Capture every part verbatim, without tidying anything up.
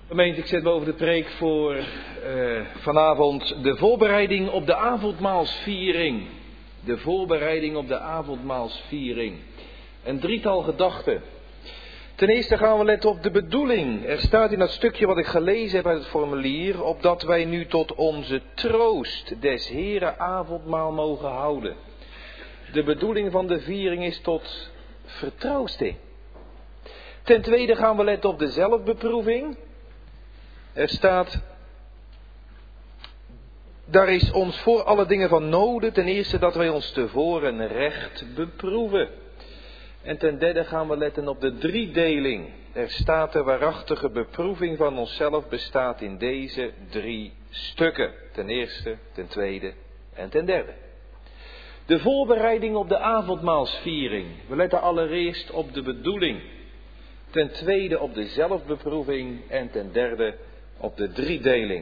Gemeente, ik zet boven de preek voor uh, vanavond de voorbereiding op de avondmaalsviering. De voorbereiding op de avondmaalsviering. Een drietal gedachten. Ten eerste gaan we letten op de bedoeling. Er staat in dat stukje wat ik gelezen heb uit het formulier, opdat wij nu tot onze troost des Heren avondmaal mogen houden. De bedoeling van de viering is tot vertroosting. Ten tweede gaan we letten op de zelfbeproeving. Er staat, daar is ons voor alle dingen van noden. Ten eerste dat wij ons tevoren recht beproeven. En ten derde gaan we letten op de driedeling. Er staat de waarachtige beproeving van onszelf bestaat in deze drie stukken. Ten eerste, ten tweede en ten derde. De voorbereiding op de avondmaalsviering. We letten allereerst op de bedoeling. Ten tweede op de zelfbeproeving en ten derde op de driedeling.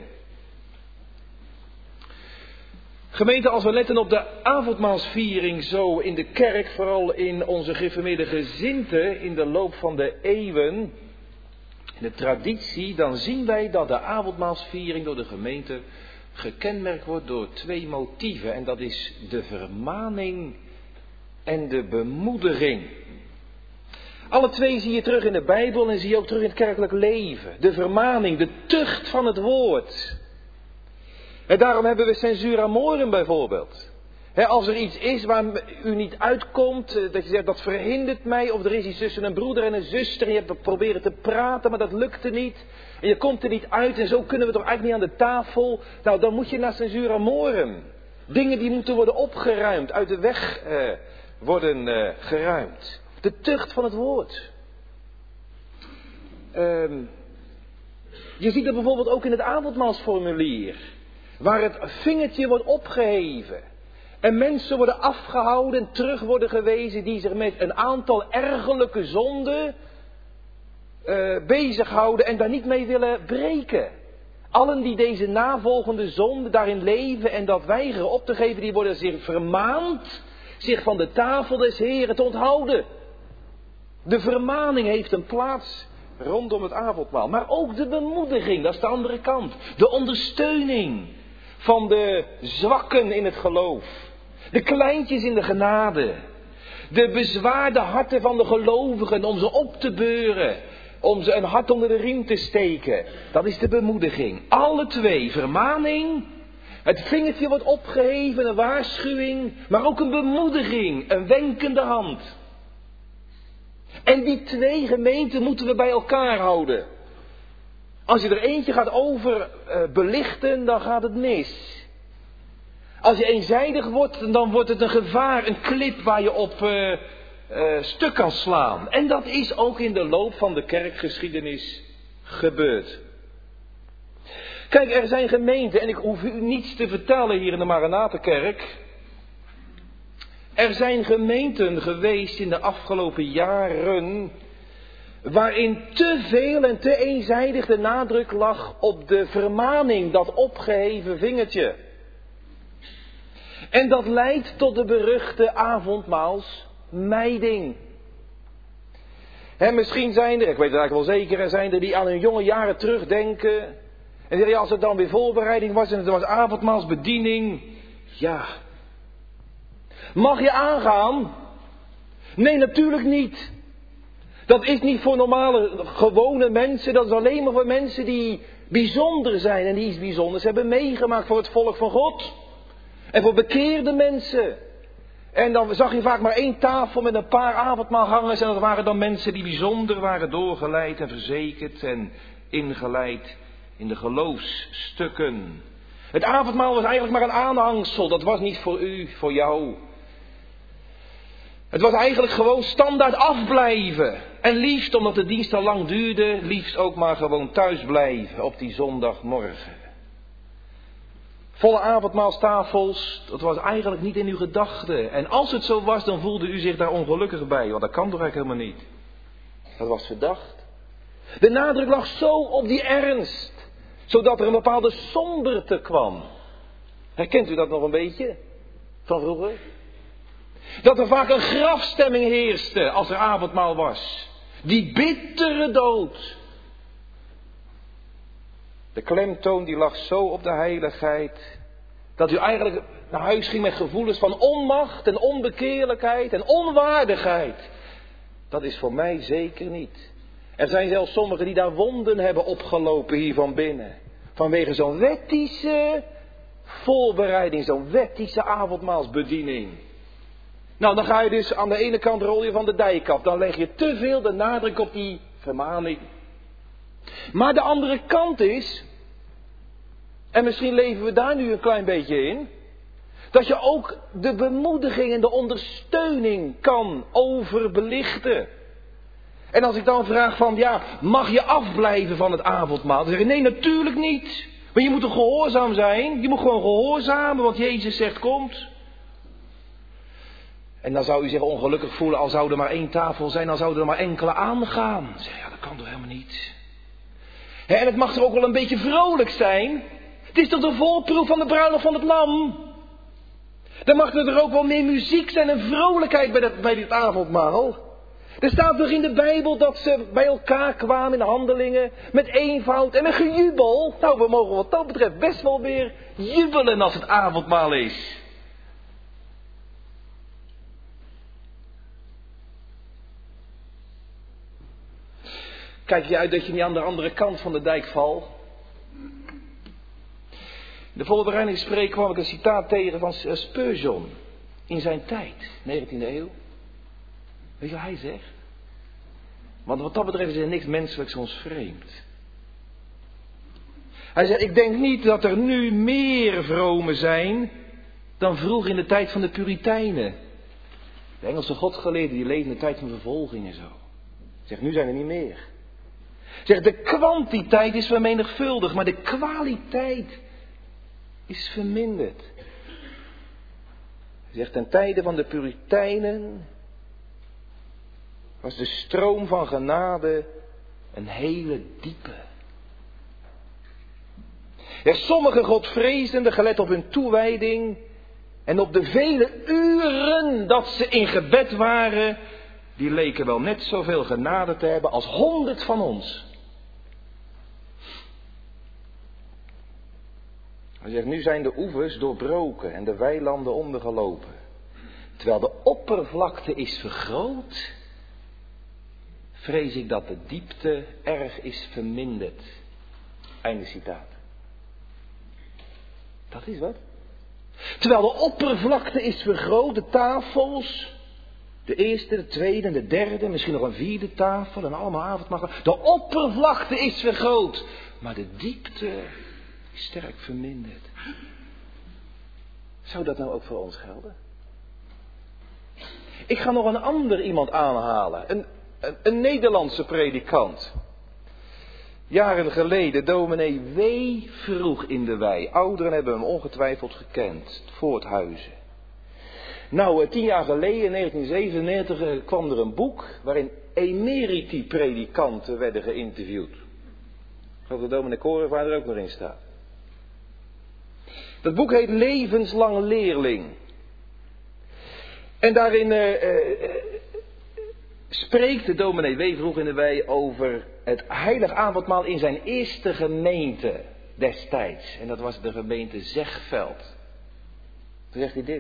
Gemeente, als we letten op de avondmaalsviering zo in de kerk, vooral in onze gereformeerde gezinten in de loop van de eeuwen, in de traditie, dan zien wij dat de avondmaalsviering door de gemeente gekenmerkt wordt door twee motieven. En dat is de vermaning en de bemoediging. Alle twee zie je terug in de Bijbel en zie je ook terug in het kerkelijk leven. De vermaning, de tucht van het woord. En daarom hebben we censura amorum bijvoorbeeld. He, als er iets is waar u niet uitkomt, dat je zegt dat verhindert mij, of er is iets tussen een broeder en een zuster en je hebt proberen te praten, maar dat lukte niet. En je komt er niet uit en zo kunnen we toch eigenlijk niet aan de tafel. Nou, dan moet je naar censura amorum. Dingen die moeten worden opgeruimd, uit de weg eh, worden eh, geruimd. De tucht van het woord. Um, je ziet dat bijvoorbeeld ook in het avondmaalsformulier. Waar het vingertje wordt opgeheven. En mensen worden afgehouden en terug worden gewezen die zich met een aantal ergerlijke zonden uh, bezighouden en daar niet mee willen breken. Allen die deze navolgende zonde daarin leven en dat weigeren op te geven, die worden zich vermaand zich van de tafel des Heren te onthouden. De vermaning heeft een plaats rondom het avondmaal. Maar ook de bemoediging, dat is de andere kant. De ondersteuning van de zwakken in het geloof. De kleintjes in de genade. De bezwaarde harten van de gelovigen om ze op te beuren. Om ze een hart onder de riem te steken. Dat is de bemoediging. Alle twee, vermaning. Het vingertje wordt opgeheven, een waarschuwing. Maar ook een bemoediging, een wenkende hand. En die twee gemeenten moeten we bij elkaar houden. Als je er eentje gaat over uh, belichten, dan gaat het mis. Als je eenzijdig wordt, dan wordt het een gevaar, een klip waar je op uh, uh, stuk kan slaan. En dat is ook in de loop van de kerkgeschiedenis gebeurd. Kijk, er zijn gemeenten, en ik hoef u niets te vertellen hier in de Maranatenkerk. Er zijn gemeenten geweest in de afgelopen jaren waarin te veel en te eenzijdig de nadruk lag op de vermaning, dat opgeheven vingertje. En dat leidt tot de beruchte avondmaalsmijding. He, misschien zijn er, ik weet het eigenlijk wel zeker, er zijn er die aan hun jonge jaren terugdenken. En zeggen, ja, als het dan weer voorbereiding was en het was avondmaalsbediening, ja. Mag je aangaan? Nee, natuurlijk niet. Dat is niet voor normale, gewone mensen. Dat is alleen maar voor mensen die bijzonder zijn en die iets bijzonders hebben meegemaakt voor het volk van God. En voor bekeerde mensen. En dan zag je vaak maar één tafel met een paar avondmaalgangers. En dat waren dan mensen die bijzonder waren doorgeleid en verzekerd en ingeleid in de geloofsstukken. Het avondmaal was eigenlijk maar een aanhangsel. Dat was niet voor u, voor jou. Het was eigenlijk gewoon standaard afblijven. En liefst, omdat de dienst al lang duurde, liefst ook maar gewoon thuis blijven op die zondagmorgen. Volle avondmaalstafels, dat was eigenlijk niet in uw gedachten. En als het zo was, dan voelde u zich daar ongelukkig bij. Want dat kan toch eigenlijk helemaal niet. Dat was verdacht. De nadruk lag zo op die ernst, zodat er een bepaalde somberte kwam. Herkent u dat nog een beetje van vroeger? Dat er vaak een grafstemming heerste als er avondmaal was. Die bittere dood. De klemtoon die lag zo op de heiligheid, dat u eigenlijk naar huis ging met gevoelens van onmacht en onbekeerlijkheid en onwaardigheid. Dat is voor mij zeker niet. Er zijn zelfs sommigen die daar wonden hebben opgelopen hier van binnen. Vanwege zo'n wettische voorbereiding, zo'n wettische avondmaalsbediening. Nou, dan ga je dus aan de ene kant rol je van de dijk af. Dan leg je te veel de nadruk op die vermaning. Maar de andere kant is, en misschien leven we daar nu een klein beetje in, dat je ook de bemoediging en de ondersteuning kan overbelichten. En als ik dan vraag van, ja, mag je afblijven van het avondmaal? Dan zeg je, nee, natuurlijk niet. Maar je moet toch gehoorzaam zijn? Je moet gewoon gehoorzamen, want Jezus zegt, komt. En dan zou u zich ongelukkig voelen, al zou er maar één tafel zijn, dan zouden er maar enkele aangaan. Dan zeg je, ja, dat kan toch helemaal niet. He, en het mag toch ook wel een beetje vrolijk zijn? Het is toch de voorproef van de bruiloft van het lam? Dan mag er ook wel meer muziek zijn en vrolijkheid bij, dat, bij dit avondmaal. Er staat toch in de Bijbel dat ze bij elkaar kwamen in handelingen met eenvoud en een gejubel. Nou, we mogen wat dat betreft best wel weer jubelen als het avondmaal is. Kijk je uit dat je niet aan de andere kant van de dijk valt. In de voorbereidingsspreek kwam ik een citaat tegen van Spurgeon. In zijn tijd, negentiende eeuw. Weet je wat hij zegt? Want wat dat betreft is er niks menselijks ons vreemd. Hij zegt, ik denk niet dat er nu meer vromen zijn dan vroeger in de tijd van de Puritijnen. De Engelse godgeleerden die leefden in de tijd van vervolging en zo. Hij zegt, nu zijn er niet meer. Hij zegt, de kwantiteit is vermenigvuldigd, maar de kwaliteit is verminderd. Hij zegt, ten tijde van de Puritijnen was de stroom van genade een hele diepe. Ja, sommige godvrezenden, gelet op hun toewijding en op de vele uren dat ze in gebed waren, die leken wel net zoveel genade te hebben als honderd van ons. Hij zegt, nu zijn de oevers doorbroken en de weilanden ondergelopen. Terwijl de oppervlakte is vergroot, vrees ik dat de diepte erg is verminderd. Einde citaat. Dat is wat. Terwijl de oppervlakte is vergroot, de tafels, de eerste, de tweede en de derde, misschien nog een vierde tafel en allemaal avondmaal. De oppervlakte is vergroot, maar de diepte is sterk verminderd. Zou dat nou ook voor ons gelden? Ik ga nog een ander iemand aanhalen. Een, een, een Nederlandse predikant. Jaren geleden, dominee W. Vroeg in de Wei. Ouderen hebben hem ongetwijfeld gekend. Voorthuizen. Nou, tien jaar geleden, in negentien zevenennegentig, kwam er een boek waarin emeriti-predikanten werden geïnterviewd. Ik geloof dat dominee Korenvaar er ook nog in staat. Dat boek heet Levenslang Leerling. En daarin uh, uh, spreekt de dominee W. Vroeg in de Wei over het heilig avondmaal in zijn eerste gemeente destijds. En dat was de gemeente Zegveld. Toen zegt hij dit.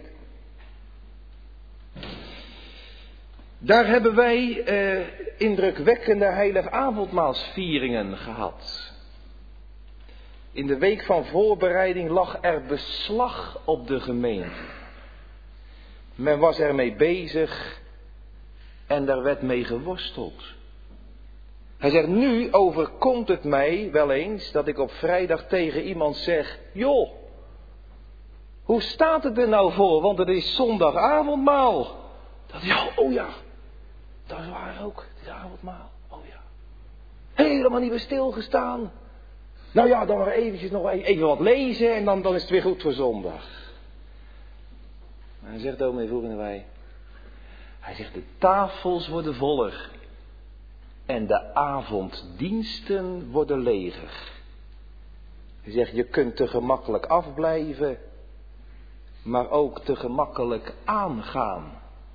Daar hebben wij uh, indrukwekkende heilig avondmaalsvieringen gehad. In de week van voorbereiding lag er beslag op de gemeente. Men was ermee bezig en daar werd mee geworsteld. Hij zegt, nu overkomt het mij wel eens dat ik op vrijdag tegen iemand zeg, joh, hoe staat het er nou voor? Want het is zondagavondmaal. Dat ja, oh ja, dat is waar ook, het is avondmaal. Oh ja. Helemaal niet meer stilgestaan. Nou ja, dan maar eventjes nog even wat lezen en dan, dan is het weer goed voor zondag. En hij zegt dominee Vroeg in de Wei. Hij zegt, de tafels worden voller. En de avonddiensten worden leger. Hij zegt, je kunt te gemakkelijk afblijven. Maar ook te gemakkelijk aangaan.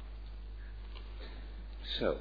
Zo.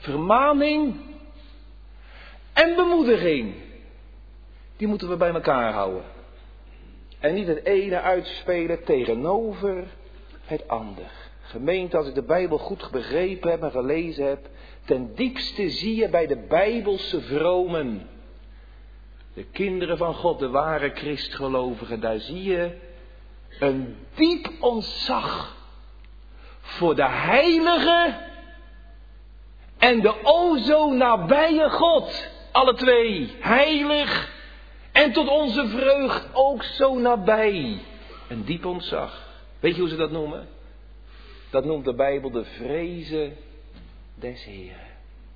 vermaning en bemoediging. Die moeten we bij elkaar houden. En niet het ene uitspelen tegenover het ander. Gemeente, als ik de Bijbel goed begrepen heb en gelezen heb, ten diepste zie je bij de Bijbelse vromen, de kinderen van God, de ware Christgelovigen, daar zie je een diep ontzag voor de heilige en de o zo nabije God. Alle twee, heilig en tot onze vreugd ook zo nabij. Een diep ontzag. Weet je hoe ze dat noemen? Dat noemt de Bijbel de vrezen des Heeren.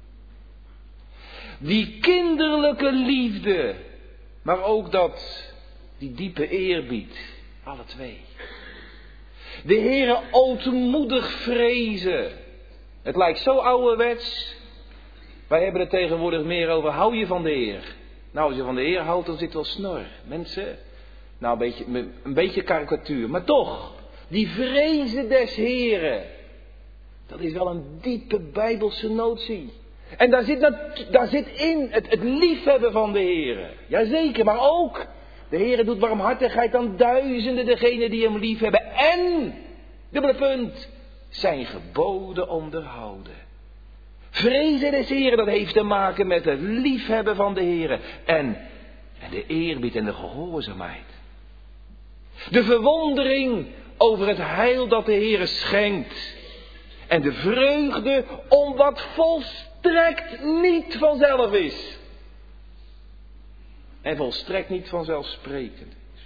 Die kinderlijke liefde, maar ook dat, die diepe eerbied, alle twee. De Heere ootmoedig vrezen. Het lijkt zo ouderwets. Wij hebben het tegenwoordig meer over, hou je van de Heer? Nou, als je van de Heer houdt, dan zit wel snor. Mensen, nou een beetje, een beetje karikatuur, maar toch. Die vrezen des Heeren. Dat is wel een diepe Bijbelse notie. En daar zit, daar zit in het, het liefhebben van de Heere. Jazeker, maar ook. De Heere doet barmhartigheid aan duizenden, degenen die hem liefhebben. En, dubbele punt, zijn geboden onderhouden. Vrezen des Heeren, dat heeft te maken met het liefhebben van de Heere. En, en de eerbied en de gehoorzaamheid. De verwondering over het heil dat de Heere schenkt. En de vreugde om wat volstrekt niet vanzelf is. En volstrekt niet vanzelfsprekend is.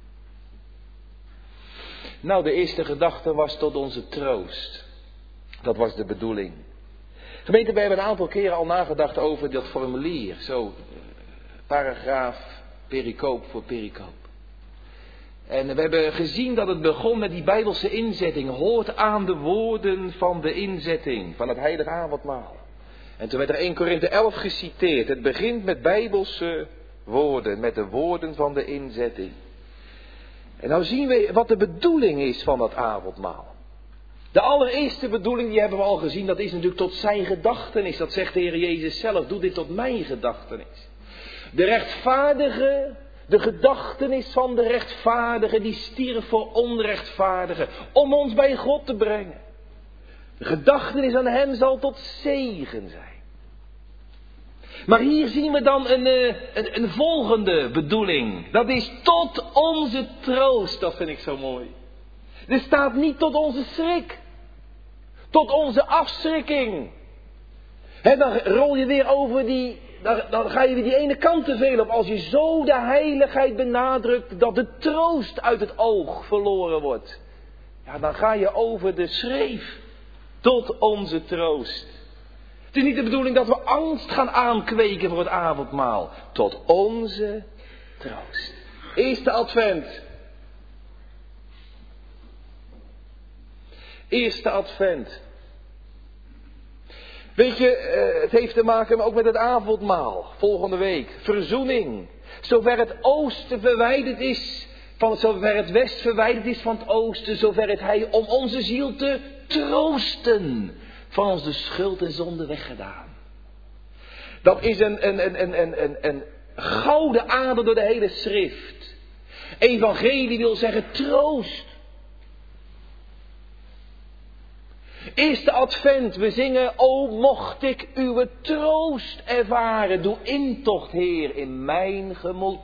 Nou, de eerste gedachte was tot onze troost. Dat was de bedoeling. Gemeente, we hebben een aantal keren al nagedacht over dat formulier. Zo, paragraaf, pericoop voor pericoop. En we hebben gezien dat het begon met die Bijbelse inzetting. Hoort aan de woorden van de inzetting, van het heilige avondmaal. En toen werd er Eerste Korinthe elf geciteerd. Het begint met Bijbelse woorden, met de woorden van de inzetting. En nou zien we wat de bedoeling is van dat avondmaal. De allereerste bedoeling, die hebben we al gezien, dat is natuurlijk tot zijn gedachtenis. Dat zegt de Heer Jezus zelf, doe dit tot mijn gedachtenis. De rechtvaardige, de gedachtenis van de rechtvaardige, die stierf voor onrechtvaardigen, om ons bij God te brengen. De gedachtenis aan hem zal tot zegen zijn. Maar hier zien we dan een, een, een volgende bedoeling. Dat is tot onze troost, dat vind ik zo mooi. Er staat niet tot onze schrik. Tot onze afschrikking. He, dan rol je weer over die, dan, dan ga je weer die ene kant te veel op. Als je zo de heiligheid benadrukt dat de troost uit het oog verloren wordt. Ja, dan ga je over de schreef. Tot onze troost. Het is niet de bedoeling dat we angst gaan aankweken voor het avondmaal. Tot onze troost. Eerste advent. Eerste advent. Weet je, het heeft te maken ook met het avondmaal. Volgende week. Verzoening. Zover het oosten verwijderd is, van zover het west verwijderd is van het oosten, zover het hij om onze ziel te troosten. Van ons de schuld en zonde weggedaan. Dat is een, een, een, een, een, een gouden ader door de hele schrift. Evangelie wil zeggen troost. Eerste advent, we zingen, o mocht ik uw troost ervaren. Doe intocht, Heer, in mijn gemoed.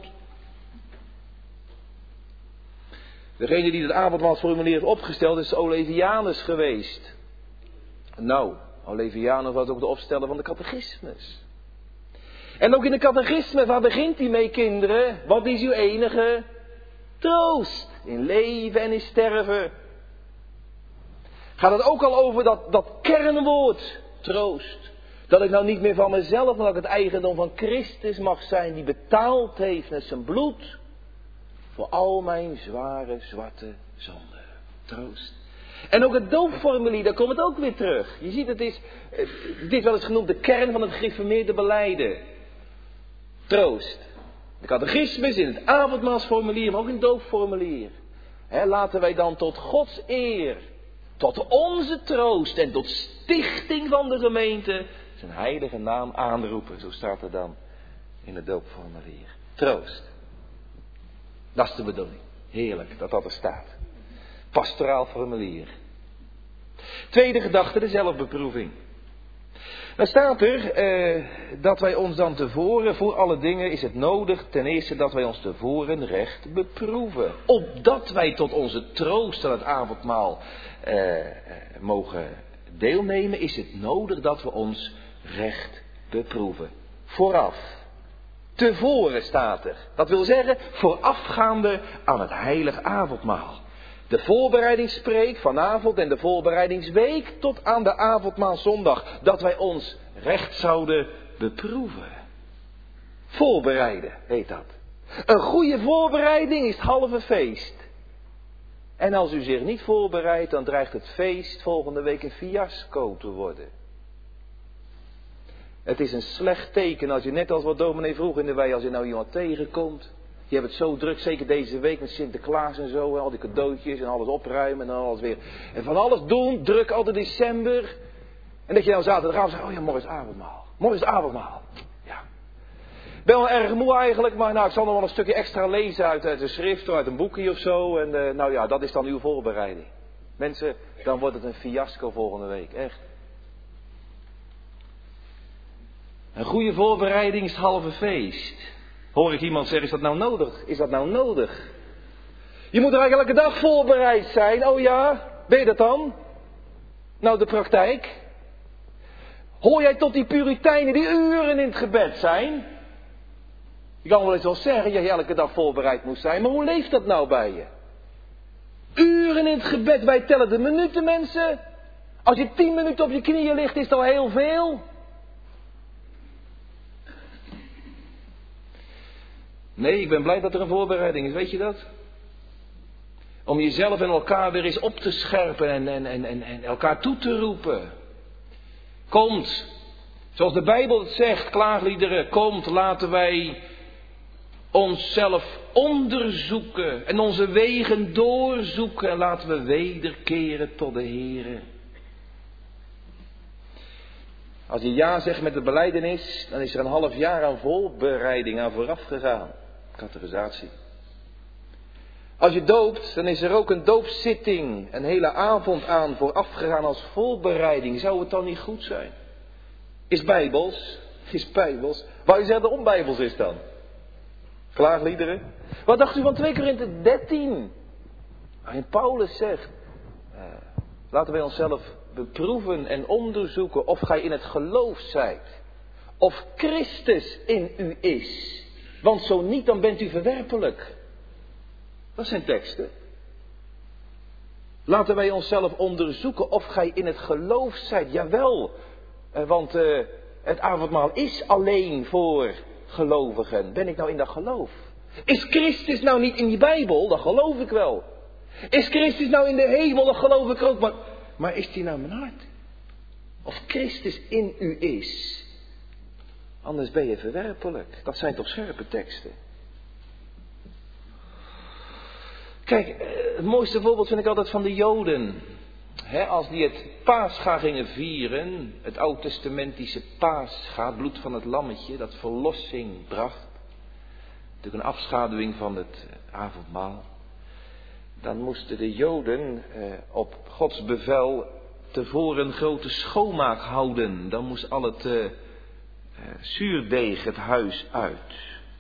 Degene die het avondmaalsformulier heeft opgesteld is Olevianus geweest. Nou, Olevianus was ook de opsteller van de catechismus. En ook in de catechisme, waar begint hij mee, kinderen? Wat is uw enige troost? In leven en in sterven. Gaat het ook al over dat, dat kernwoord, troost. Dat ik nou niet meer van mezelf, maar dat ik het eigendom van Christus mag zijn, die betaald heeft met zijn bloed voor al mijn zware, zwarte zonden. Troost. En ook het doopformulier, daar komt het ook weer terug. Je ziet, het is, dit is wel eens genoemd de kern van het gereformeerde belijden. Troost. De catechismus in het avondmaalsformulier, maar ook in het doopformulier. He, laten wij dan tot Gods eer, tot onze troost en tot stichting van de gemeente zijn heilige naam aanroepen. Zo staat er dan in het doopformulier. Troost. Dat is de bedoeling. Heerlijk dat dat er staat. Pastoraal formulier. Tweede gedachte, de zelfbeproeving. Dan staat er eh, dat wij ons dan tevoren, voor alle dingen is het nodig ten eerste dat wij ons tevoren recht beproeven. Opdat wij tot onze troost aan het avondmaal eh, mogen deelnemen, is het nodig dat we ons recht beproeven. Vooraf. Tevoren staat er. Dat wil zeggen, voorafgaande aan het heilige avondmaal. De voorbereidingspreek vanavond en de voorbereidingsweek tot aan de avondmaalzondag. Dat wij ons recht zouden beproeven. Voorbereiden heet dat. Een goede voorbereiding is het halve feest. En als u zich niet voorbereidt, dan dreigt het feest volgende week een fiasco te worden. Het is een slecht teken als je net als wat dominee vroeg in de wei, als je nou iemand tegenkomt. Je hebt het zo druk, zeker deze week met Sinterklaas en zo. En al die cadeautjes en alles opruimen en alles weer. En van alles doen, druk altijd december. En dat je nou zaterdagavond zegt, oh ja, morgen is avondmaal. Morgen is avondmaal. Ja. Ik ben wel erg moe eigenlijk, maar nou, ik zal nog wel een stukje extra lezen uit, uit een schrift of uit een boekje of zo. En uh, nou ja, dat is dan uw voorbereiding. Mensen, dan wordt het een fiasco volgende week, echt. Een goede voorbereiding is het halve feest. Hoor ik iemand zeggen, is dat nou nodig? Is dat nou nodig? Je moet er eigenlijk elke dag voorbereid zijn. Oh ja, ben je dat dan? Nou, de praktijk. Hoor jij tot die puriteinen die uren in het gebed zijn? Je kan wel eens wel zeggen dat je elke dag voorbereid moet zijn. Maar hoe leeft dat nou bij je? Uren in het gebed, wij tellen de minuten, mensen. Als je tien minuten op je knieën ligt, is dat al heel veel. Nee, ik ben blij dat er een voorbereiding is, weet je dat? Om jezelf en elkaar weer eens op te scherpen en, en, en, en, en elkaar toe te roepen. Komt, zoals de Bijbel het zegt, klaagliederen, komt, laten wij onszelf onderzoeken en onze wegen doorzoeken en laten we wederkeren tot de Heere. Als je ja zegt met de belijdenis, dan is er een half jaar aan voorbereiding aan vooraf gegaan. Categorisatie. Als je doopt, dan is er ook een doopzitting, een hele avond aan vooraf gegaan als voorbereiding. Zou het dan niet goed zijn? Is bijbels? Is bijbels? Wou je zeggen dat onbijbels is dan? Klaagliederen? Wat dacht u van twee Korinthe dertien? Waarin Paulus zegt, uh, laten wij onszelf beproeven en onderzoeken of gij in het geloof zijt. Of Christus in u is. Want zo niet, dan bent u verwerpelijk. Dat zijn teksten. Laten wij onszelf onderzoeken of gij in het geloof zijt. Jawel, want uh, het avondmaal is alleen voor gelovigen. Ben ik nou in dat geloof? Is Christus nou niet in die Bijbel? Dat geloof ik wel. Is Christus nou in de hemel? Dat geloof ik ook. Maar, maar is die nou mijn hart? Of Christus in u is? Anders ben je verwerpelijk. Dat zijn toch scherpe teksten. Kijk, het mooiste voorbeeld vind ik altijd van de Joden. He, als die het Pascha gingen vieren, het oud-testamentische Pascha, het bloed van het lammetje, dat verlossing bracht. Natuurlijk een afschaduwing van het avondmaal. Dan moesten de Joden eh, op Gods bevel tevoren een grote schoonmaak houden. Dan moest al het eh, zuurdeeg het huis uit.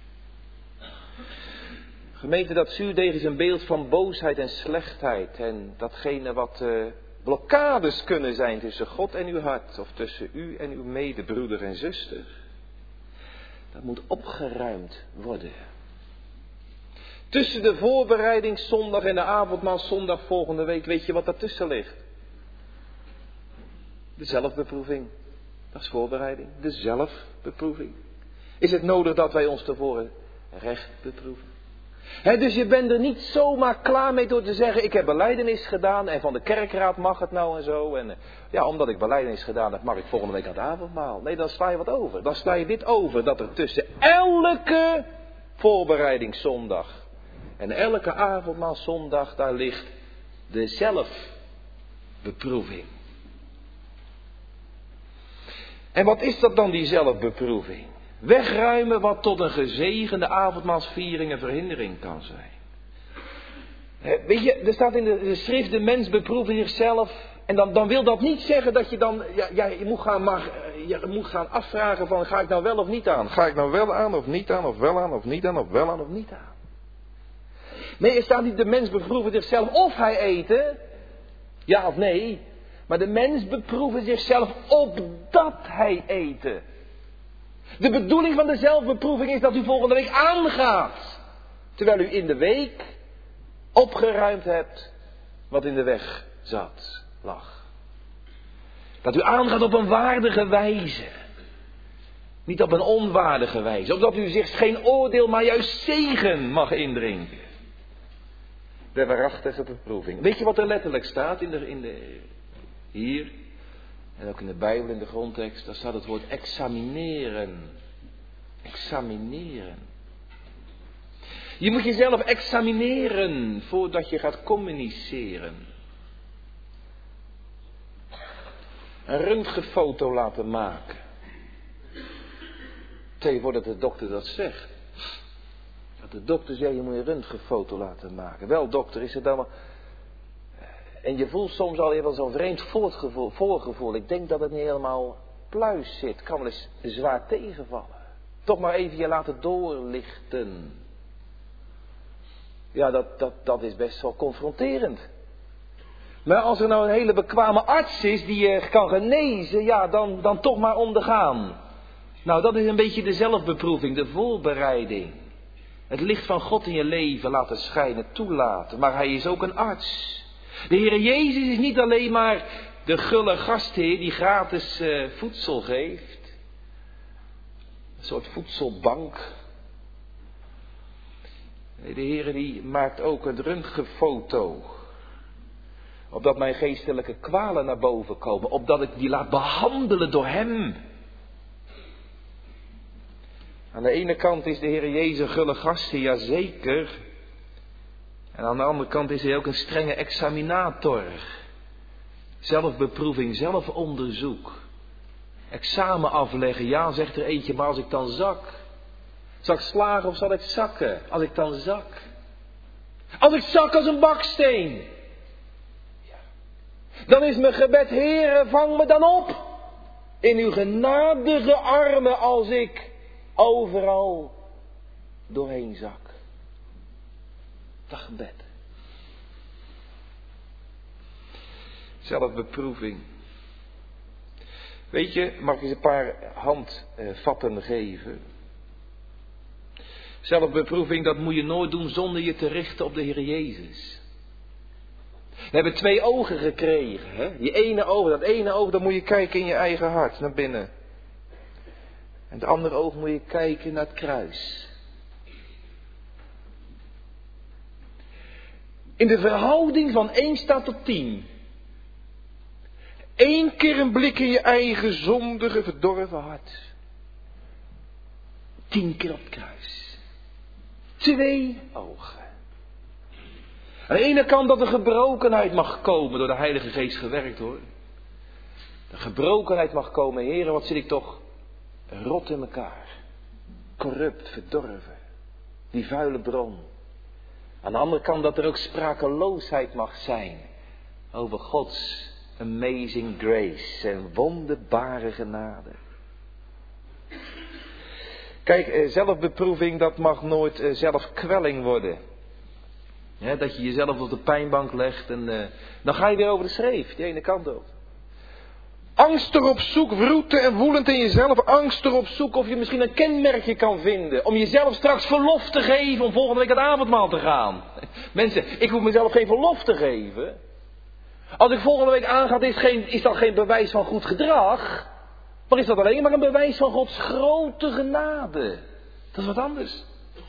Gemeente, dat zuurdeeg is een beeld van boosheid en slechtheid. En datgene wat uh, blokkades kunnen zijn tussen God en uw hart. Of tussen u en uw medebroeder en zuster. Dat moet opgeruimd worden. Tussen de voorbereidingszondag en de avondmaalzondag volgende week, weet je wat daartussen ligt? De zelfbeproeving. Dat is voorbereiding. De zelfbeproeving. Is het nodig dat wij ons tevoren recht beproeven? He, dus je bent er niet zomaar klaar mee door te zeggen, ik heb belijdenis gedaan en van de kerkraad mag het nou en zo. En ja, omdat ik belijdenis gedaan heb, mag ik volgende week aan het avondmaal. Nee, dan sla je wat over. Dan sla je dit over, dat er tussen elke voorbereidingszondag en elke avondmaalzondag, daar ligt de zelfbeproeving. En wat is dat dan, die zelfbeproeving? Wegruimen wat tot een gezegende avondmaalsviering een verhindering kan zijn. Weet je, er staat in de, de schrift, de mens beproeft zichzelf. En dan, dan wil dat niet zeggen dat je dan, ja, ja, je, moet gaan, maar, je moet gaan afvragen van, ga ik nou wel of niet aan? Ga ik nou wel aan of niet aan, of wel aan of niet aan, of wel aan of niet aan? Nee, er staat niet, de mens beproeft zichzelf of hij eten, ja of nee. Maar de mens beproeft zichzelf opdat hij eten. De bedoeling van de zelfbeproeving is dat u volgende week aangaat. Terwijl u in de week opgeruimd hebt wat in de weg zat, lag. Dat u aangaat op een waardige wijze. Niet op een onwaardige wijze. Opdat u zich geen oordeel, maar juist zegen mag indrinken. De waarachtige beproeving. Weet je wat er letterlijk staat in de, in de, hier? En ook in de Bijbel, in de grondtekst. Daar staat het woord examineren. Examineren. Je moet jezelf examineren voordat je gaat communiceren. Een röntgenfoto laten maken. Stel je voor dat de dokter dat zegt. Dat de dokter zegt, je moet een röntgenfoto laten maken. Wel dokter, is het dan maar... En je voelt soms al wel zo'n vreemd voorgevoel, voorgevoel. Ik denk dat het niet helemaal pluis zit. Kan wel eens zwaar tegenvallen. Toch maar even je laten doorlichten. Ja, dat, dat, dat is best wel confronterend. Maar als er nou een hele bekwame arts is die je kan genezen, ja, dan, dan toch maar ondergaan. Nou, dat is een beetje de zelfbeproeving, de voorbereiding. Het licht van God in je leven laten schijnen, toelaten. Maar hij is ook een arts. De Heer Jezus is niet alleen maar de gulle gastheer die gratis uh, voedsel geeft. Een soort voedselbank. Nee, de Heer die maakt ook een röntgenfoto. Opdat mijn geestelijke kwalen naar boven komen. Opdat ik die laat behandelen door hem. Aan de ene kant is de Heer Jezus een gulle gastheer, ja zeker. En aan de andere kant is hij ook een strenge examinator. Zelfbeproeving, zelfonderzoek. Examen afleggen, ja zegt er eentje, maar als ik dan zak. Zal ik slagen of zal ik zakken? Als ik dan zak. Als ik zak als een baksteen. Ja. Dan is mijn gebed, Heere, vang me dan op. In uw genadige armen als ik overal doorheen zak. Dat gebed. Zelfbeproeving. Weet je, mag ik eens een paar handvatten geven? Zelfbeproeving, dat moet je nooit doen zonder je te richten op de Heer Jezus. We hebben twee ogen gekregen. Hè? Die ene oog, dat ene oog, dan moet je kijken in je eigen hart, naar binnen. En het andere oog moet je kijken naar het kruis. In de verhouding van één staat tot tien. Eén keer een blik in je eigen zondige, verdorven hart. Tien keer op het kruis. Twee ogen. Aan de ene kant dat de gebrokenheid mag komen, door de Heilige Geest gewerkt hoor. De gebrokenheid mag komen, heren, wat zit ik toch rot in elkaar. Corrupt, verdorven. Die vuile bron. Aan de andere kant dat er ook sprakeloosheid mag zijn. Over Gods amazing grace en wonderbare genade. Kijk, zelfbeproeving dat mag nooit zelfkwelling worden. Ja, dat je jezelf op de pijnbank legt en uh, dan ga je weer over de schreef, die ene kant op. Angstig op zoek, wroeten en woelend in jezelf. Angstig op zoek of je misschien een kenmerkje kan vinden. Om jezelf straks verlof te geven om volgende week het avondmaal te gaan. Mensen, ik hoef mezelf geen verlof te geven. Als ik volgende week aanga, is, geen, is dat geen bewijs van goed gedrag. Maar is dat alleen maar een bewijs van Gods grote genade. Dat is wat anders.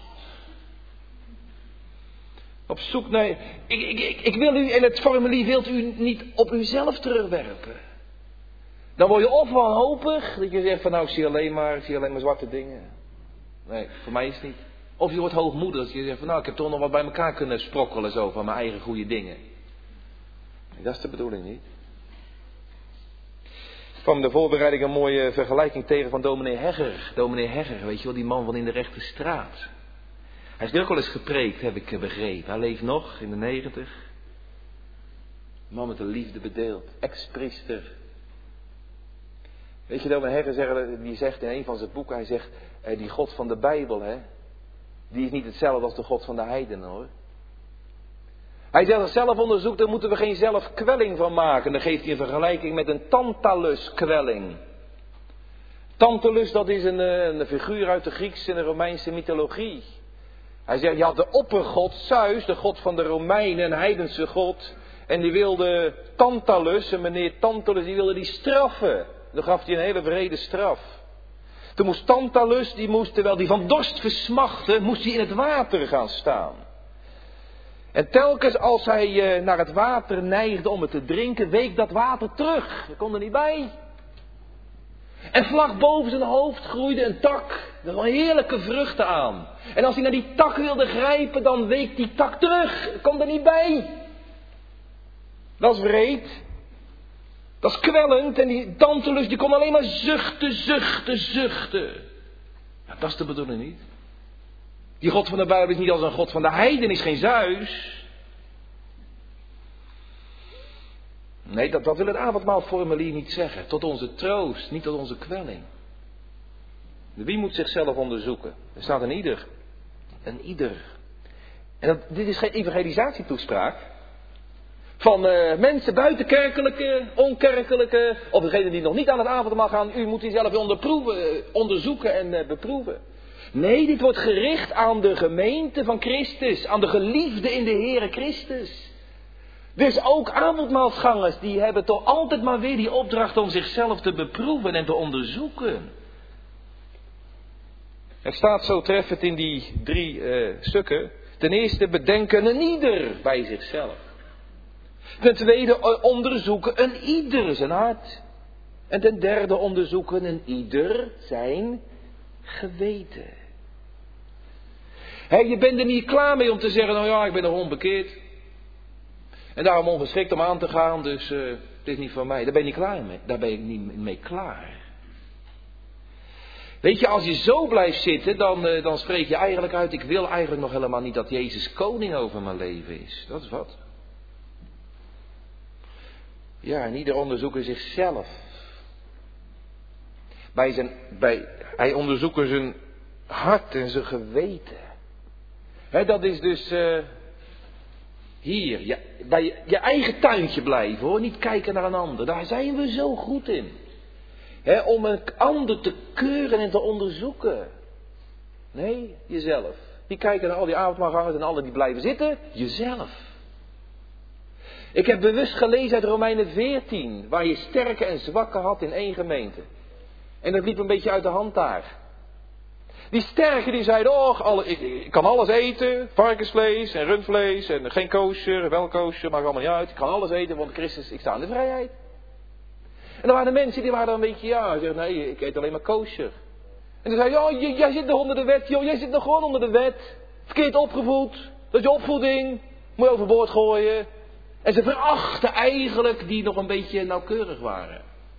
Op zoek naar... Ik, ik, ik, ik wil u, en het formulier wilt u niet op uzelf terugwerpen. Dan word je of wanhopig, dat je zegt van nou ik zie alleen maar, ik zie alleen maar zwarte dingen. Nee, voor mij is het niet. Of je wordt hoogmoedig, dat je zegt van nou ik heb toch nog wat bij elkaar kunnen sprokkelen zo van mijn eigen goede dingen. Nee, dat is de bedoeling niet. kwam in de voorbereiding een mooie vergelijking tegen van dominee Hegger. Dominee Hegger, weet je wel, die man van in de rechte straat. Hij is nu ook wel eens gepreekt, heb ik begrepen. Hij leeft nog in de negentig. Een man met de liefde bedeeld. Ex-priester. Weet je, dominee Hegger die zegt in een van zijn boeken, hij zegt, die God van de Bijbel, hè, die is niet hetzelfde als de God van de heidenen, hoor. Hij zegt, als zelfonderzoek, daar moeten we geen zelfkwelling van maken. Dan geeft hij een vergelijking met een Tantalus-kwelling. Tantalus, dat is een, een figuur uit de Griekse en de Romeinse mythologie. Hij zegt, je had de oppergod Zeus, de god van de Romeinen, een heidense god. En die wilde Tantalus, en meneer Tantalus, die wilde die straffen. Dan gaf hij een hele wrede straf. Toen moest Tantalus, die moest, terwijl die van dorst versmachtte, moest hij in het water gaan staan. En telkens als hij naar het water neigde om het te drinken, week dat water terug. Hij kon er niet bij. En vlak boven zijn hoofd groeide een tak. Er waren heerlijke vruchten aan. En als hij naar die tak wilde grijpen, dan week die tak terug. Hij kon er niet bij. Dat is wreed. Dat is kwellend. En die Tantalus die kon alleen maar zuchten, zuchten, zuchten. Nou, dat is de bedoeling niet. Die God van de Bijbel is niet als een God van de heiden, is geen Zeus. Nee, dat, dat wil het avondmaalformulier niet zeggen. Tot onze troost, niet tot onze kwelling. Wie moet zichzelf onderzoeken? Er staat een ieder. Een ieder. En dat, dit is geen evangelisatietoespraak. Van uh, mensen buitenkerkelijke, onkerkelijke, of degenen die nog niet aan het avondmaal gaan. U moet zelf onderproeven, onderzoeken en uh, beproeven. Nee, dit wordt gericht aan de gemeente van Christus. Aan de geliefden in de Heere Christus. Dus ook avondmaalsgangers, die hebben toch altijd maar weer die opdracht om zichzelf te beproeven en te onderzoeken. Er staat zo treffend in die drie uh, stukken. Ten eerste bedenken een ieder bij zichzelf. Ten tweede onderzoeken een ieder zijn hart. En ten derde onderzoeken een ieder zijn geweten. He, je bent er niet klaar mee om te zeggen, nou ja, ik ben nog onbekeerd. En daarom ongeschikt om aan te gaan, dus uh, het is niet van mij. Daar ben je niet klaar mee. Daar ben ik niet mee klaar. Weet je, als je zo blijft zitten, dan, uh, dan spreek je eigenlijk uit, ik wil eigenlijk nog helemaal niet dat Jezus koning over mijn leven is. Dat is wat. Ja, en ieder onderzoeker zichzelf. Bij zijn, bij, hij onderzoekt zijn hart en zijn geweten. He, dat is dus uh, hier, ja, bij je, je eigen tuintje blijven hoor, niet kijken naar een ander. Daar zijn we zo goed in. He, om een ander te keuren en te onderzoeken. Nee, jezelf. Die kijken naar al die avondmaalgangers en alle die blijven zitten, jezelf. Ik heb bewust gelezen uit Romeinen veertien, waar je sterke en zwakke had in één gemeente. En dat liep een beetje uit de hand daar. Die sterken die zeiden, oh, alle, ik, ik kan alles eten, varkensvlees en rundvlees en geen kosher, wel kosher, maakt allemaal niet uit. Ik kan alles eten, want Christus, ik sta in de vrijheid. En dan waren de mensen die waren dan een beetje, ja, zeggen, nee, ik eet alleen maar kosher. En dan zeiden, oh, jij zit nog onder de wet, joh, jij zit nog gewoon onder de wet. Verkeerd opgevoed, dat is je opvoeding, moet je overboord gooien. En ze verachten eigenlijk die nog een beetje nauwkeurig waren.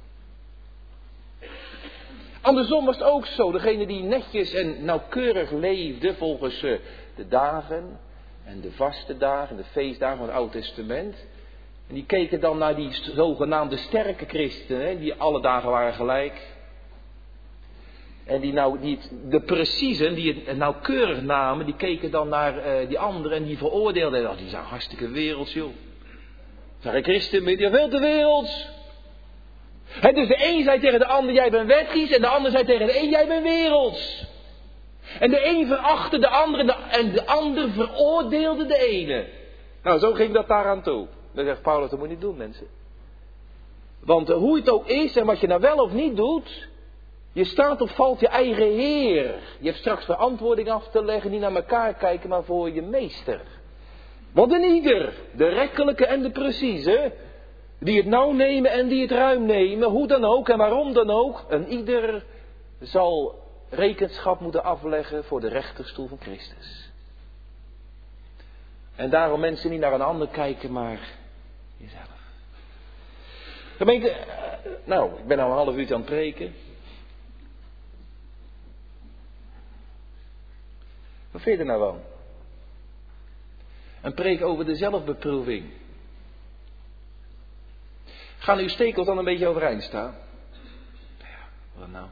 Andersom was het ook zo. Degene die netjes en nauwkeurig leefde volgens uh, de dagen en de vaste dagen, de feestdagen van het Oude Testament. En die keken dan naar die zogenaamde sterke christenen, hè, die alle dagen waren gelijk. En die, nou, die het, de preciezen, die het nauwkeurig namen, die keken dan naar uh, die anderen en die veroordeelden. Oh, die zijn hartstikke werelds, joh. Zijn geen christen meer, die zijn veel te werelds. He, dus de een zei tegen de ander, jij bent wettisch. En de ander zei tegen de een, jij bent werelds. En de een verachtte de ander en de, en de ander veroordeelde de ene. Nou, zo ging dat daaraan toe. Dan zegt Paulus, dat moet je niet doen, mensen. Want uh, hoe het ook is en wat je nou wel of niet doet, je staat of valt je eigen Heer. Je hebt straks verantwoording af te leggen, niet naar elkaar kijken, maar voor je meester. Want een ieder, de rekkelijke en de precieze, die het nauw nemen en die het ruim nemen, hoe dan ook en waarom dan ook, een ieder zal rekenschap moeten afleggen voor de rechterstoel van Christus. En daarom mensen niet naar een ander kijken, maar jezelf. Gemeente, Nou, ik ben al een half uurtje aan het preken. Wat vind je er nou van? Een preek over de zelfbeproeving. Gaan uw stekels dan een beetje overeind staan? Ja, wat nou?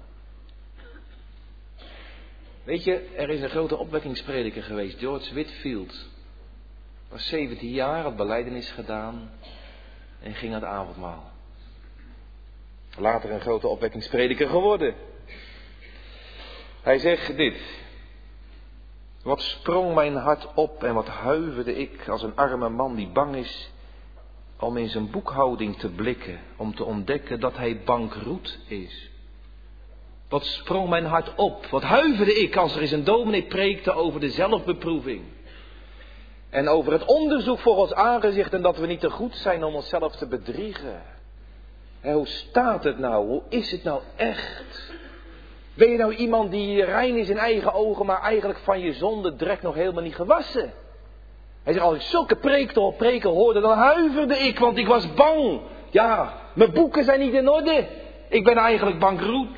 Weet je, er is een grote opwekkingsprediker geweest, George Whitefield. Was zeventien jaar, had belijdenis gedaan en ging aan het avondmaal. Later een grote opwekkingsprediker geworden. Hij zegt dit. Wat sprong mijn hart op en wat huiverde ik als een arme man die bang is om in zijn boekhouding te blikken, om te ontdekken dat hij bankroet is. Wat sprong mijn hart op, wat huiverde ik als er eens een dominee preekte over de zelfbeproeving. En over het onderzoek voor ons aangezicht en dat we niet te goed zijn om onszelf te bedriegen. En hoe staat het nou, hoe is het nou echt? Ben je nou iemand die rein is in eigen ogen, maar eigenlijk van je zonde drek nog helemaal niet gewassen? Hij zegt, als ik zulke preken, preken hoorde, dan huiverde ik, want ik was bang. Ja, mijn boeken zijn niet in orde. Ik ben eigenlijk bankroet.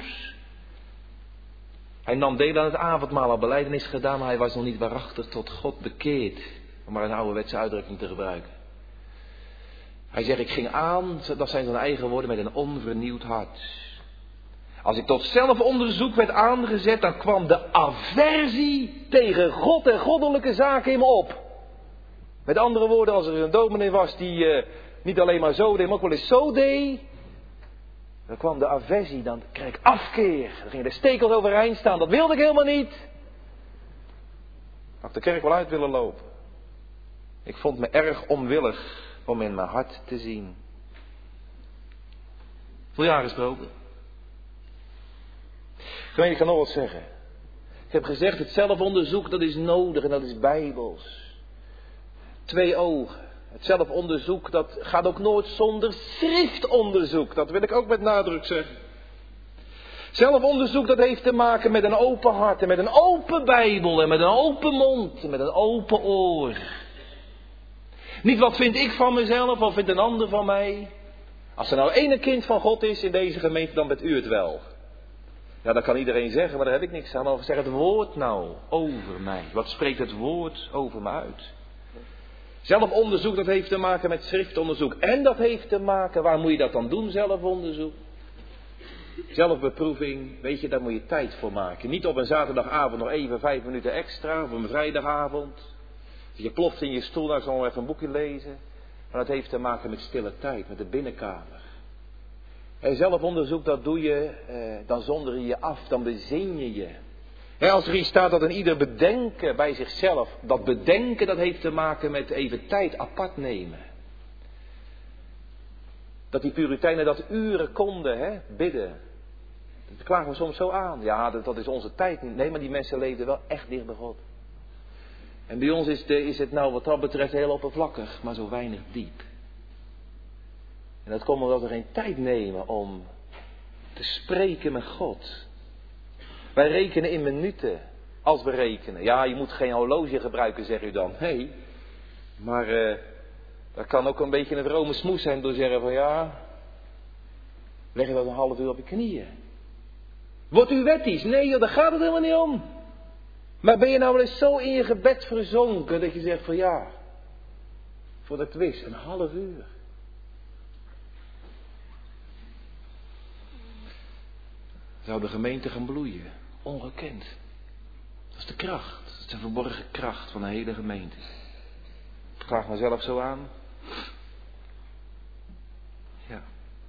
Hij nam deel aan het avondmaal, had belijdenis gedaan, maar hij was nog niet waarachtig tot God bekeerd. Om maar een ouderwetse uitdrukking te gebruiken. Hij zegt, ik ging aan, dat zijn zijn eigen woorden, met een onvernieuwd hart. Als ik tot zelfonderzoek werd aangezet, dan kwam de aversie tegen God en goddelijke zaken in me op. Met andere woorden, als er een dominee was die uh, niet alleen maar zo deed, maar ook wel eens zo deed. Dan kwam de aversie, dan kreeg ik afkeer. Dan gingen de stekels overeind staan, dat wilde ik helemaal niet. Had de kerk wel uit willen lopen. Ik vond me erg onwillig om in mijn hart te zien. Voor jaar gesproken. Gemeente, ik ga nog wat zeggen. Ik heb gezegd, het zelfonderzoek dat is nodig en dat is bijbels. Twee ogen. Het zelfonderzoek dat gaat ook nooit zonder schriftonderzoek. Dat wil ik ook met nadruk zeggen. Zelfonderzoek dat heeft te maken met een open hart en met een open Bijbel en met een open mond en met een open oor. Niet wat vind ik van mezelf, wat vindt een ander van mij. Als er nou één kind van God is in deze gemeente, dan bent u het wel. Ja, dat kan iedereen zeggen, maar daar heb ik niks aan. Maar zeg het woord nou over mij. Wat spreekt het woord over me uit? Zelfonderzoek, dat heeft te maken met schriftonderzoek. En dat heeft te maken, waar moet je dat dan doen, zelfonderzoek? Zelfbeproeving, weet je, daar moet je tijd voor maken. Niet op een zaterdagavond nog even vijf minuten extra, of een vrijdagavond. Je ploft in je stoel, nou, ik zal nog even een boekje lezen. Maar dat heeft te maken met stille tijd, met de binnenkamer. En zelfonderzoek, dat doe je, eh, dan zonder je je af, dan bezin je je. En als er hier staat dat een ieder bedenken bij zichzelf, dat bedenken dat heeft te maken met even tijd apart nemen. Dat die Puritijnen dat uren konden, hè, bidden. Dat klagen we soms zo aan. Ja, dat, dat is onze tijd niet. Nee, maar die mensen leefden wel echt dicht bij God. En bij ons is, de, is het nou wat dat betreft heel oppervlakkig, maar zo weinig diep. En dat komt omdat we geen tijd nemen om te spreken met God. Wij rekenen in minuten, als we rekenen. Ja, je moet geen horloge gebruiken, zegt u dan. Nee, maar uh, dat kan ook een beetje een vrome smoes zijn door te zeggen van ja, leg je dat een half uur op je knieën. Wordt u wettisch? Nee, joh, daar gaat het helemaal niet om. Maar ben je nou wel eens zo in je gebed verzonken dat je zegt van ja, voordat ik het wist, een half uur. Zou de gemeente gaan bloeien? Ongekend. Dat is de kracht. Dat is de verborgen kracht van de hele gemeente. Ik vraag mezelf zo aan. Ja.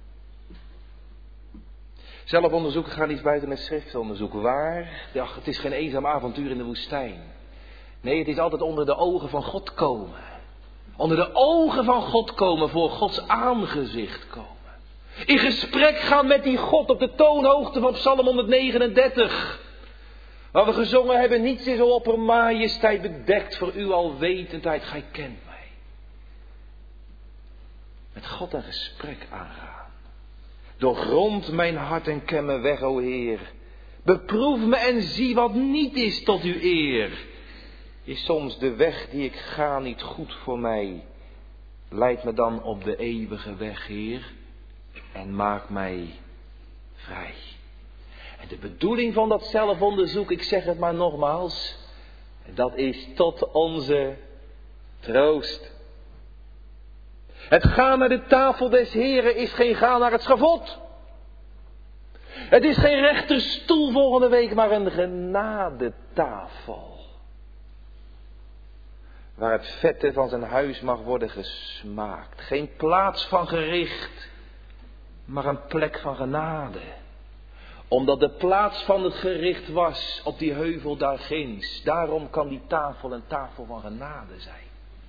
Zelfonderzoeken gaan niet buiten het schriftonderzoek. Waar? Ja, het is geen eenzaam avontuur in de woestijn. Nee, het is altijd onder de ogen van God komen. Onder de ogen van God komen, voor Gods aangezicht komen. In gesprek gaan met die God op de toonhoogte van Psalm honderdnegenendertig. Waar we gezongen hebben, niets is al opper majesteit bedekt, voor uw alwetendheid, gij kent mij. Met God een gesprek aangaan. Doorgrond mijn hart en ken me weg, o Heer. Beproef me en zie wat niet is tot uw eer. Is soms de weg die ik ga niet goed voor mij? Leid me dan op de eeuwige weg, Heer. en maak mij vrij. En de bedoeling van dat zelfonderzoek, ik zeg het maar nogmaals, dat is tot onze troost. Het gaan naar de tafel des Heren is geen gaan naar het schavot. Het is geen rechterstoel volgende week, maar een genadetafel. Waar het vette van zijn huis mag worden gesmaakt. Geen plaats van gericht, maar een plek van genade. Omdat de plaats van het gericht was op die heuvel daar ginds. Daarom kan die tafel een tafel van genade zijn.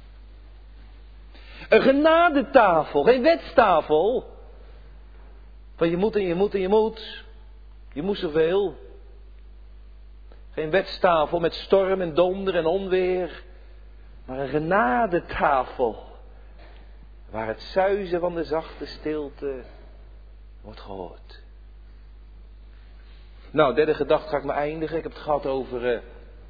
Een genadetafel, geen wetstafel. Van je moet en je moet en je moet. Je moet zoveel. Geen wetstafel met storm en donder en onweer. Maar een genadetafel. Waar het suizen van de zachte stilte wordt gehoord. Nou, derde gedachte ga ik maar eindigen. Ik heb het gehad over... Uh,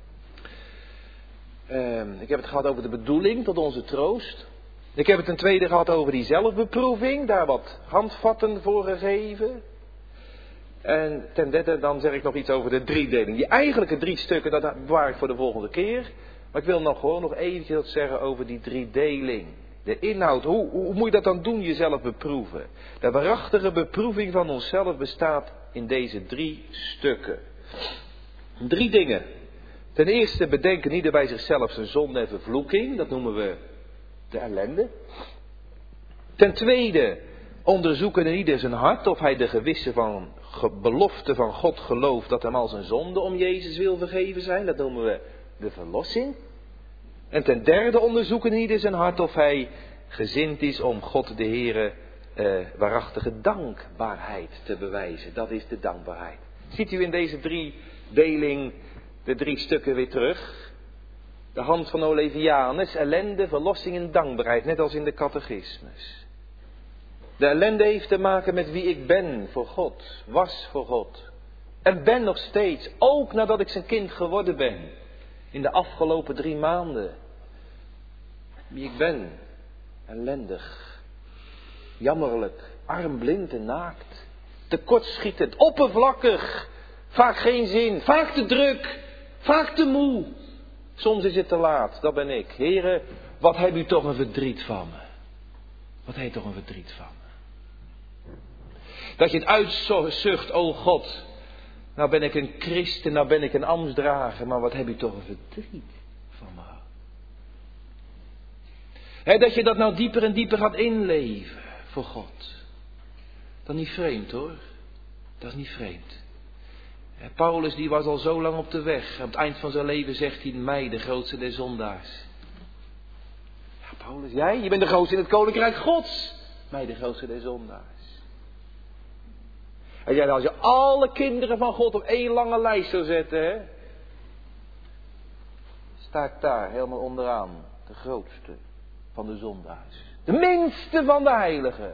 uh, ik heb het gehad over de bedoeling tot onze troost. Ik heb het ten tweede gehad over die zelfbeproeving. Daar wat handvatten voor gegeven. En ten derde dan zeg ik nog iets over de driedeling. Die eigenlijke drie stukken, dat bewaar ik voor de volgende keer. Maar ik wil nog gewoon nog eventjes wat zeggen over die driedeling. De inhoud, hoe, hoe moet je dat dan doen, jezelf beproeven? De waarachtige beproeving van onszelf bestaat in deze drie stukken. Drie dingen. Ten eerste bedenken ieder bij zichzelf zijn zonde en vervloeking. Dat noemen we de ellende. Ten tweede onderzoeken in ieder zijn hart of hij de gewisse van belofte van God gelooft dat hem al zijn zonde om Jezus wil vergeven zijn. Dat noemen we de verlossing. En ten derde onderzoeken in ieder zijn hart of hij gezind is om God de Heere eh, waarachtige dankbaarheid te bewijzen. Dat is de dankbaarheid. Ziet u in deze drie deling de drie stukken weer terug? De hand van Olevianus, ellende, verlossing en dankbaarheid, net als in de catechismus. De ellende heeft te maken met wie ik ben voor God, was voor God. En ben nog steeds, ook nadat ik zijn kind geworden ben. In de afgelopen drie maanden. Wie ik ben. Ellendig. Jammerlijk. Arm, blind en naakt. Tekortschietend. Oppervlakkig. Vaak geen zin. Vaak te druk. Vaak te moe. Soms is het te laat. Dat ben ik. Heren, wat heb u toch een verdriet van me. Wat heeft toch een verdriet van me. Dat je het uitzucht, o God. Nou ben ik een christen, nou ben ik een ambtsdrager, maar wat heb je toch een verdriet van me. He, dat je dat nou dieper en dieper gaat inleven voor God. Dat is niet vreemd hoor. Dat is niet vreemd. He, Paulus die was al zo lang op de weg. Op het eind van zijn leven zegt hij mij, de grootste der zondaars. Ja, Paulus, jij? Je bent de grootste in het koninkrijk Gods. Mij, de grootste der zondaars. En ja, als je alle kinderen van God op één lange lijst zou zetten, hè, sta ik daar helemaal onderaan, de grootste van de zondaars. De minste van de heiligen.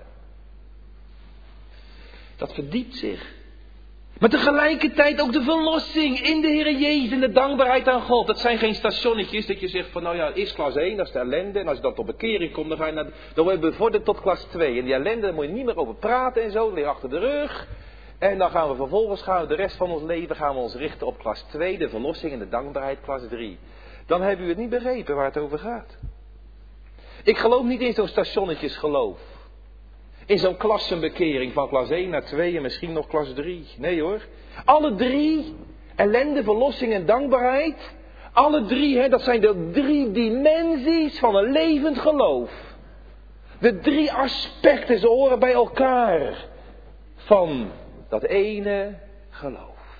Dat verdiept zich. Maar tegelijkertijd ook de verlossing in de Heer Jezus en de dankbaarheid aan God. Dat zijn geen stationnetjes dat je zegt van nou ja, eerst klas één, dat is de ellende. En als je dan tot bekering komt, dan ga je naar, dan word je bevorderd tot klas twee. En die ellende, daar moet je niet meer over praten en zo, dat ligt achter de rug. En dan gaan we vervolgens, gaan we de rest van ons leven, gaan we ons richten op klas twee, de verlossing en de dankbaarheid, klas drie. Dan hebben u het niet begrepen waar het over gaat. Ik geloof niet in zo'n stationnetjes geloof. In zo'n klassenbekering van klas één naar twee en misschien nog klas drie. Nee hoor. Alle drie, ellende, verlossing en dankbaarheid. Alle drie, hè, dat zijn de drie dimensies van een levend geloof. De drie aspecten, ze horen bij elkaar. Van dat ene geloof.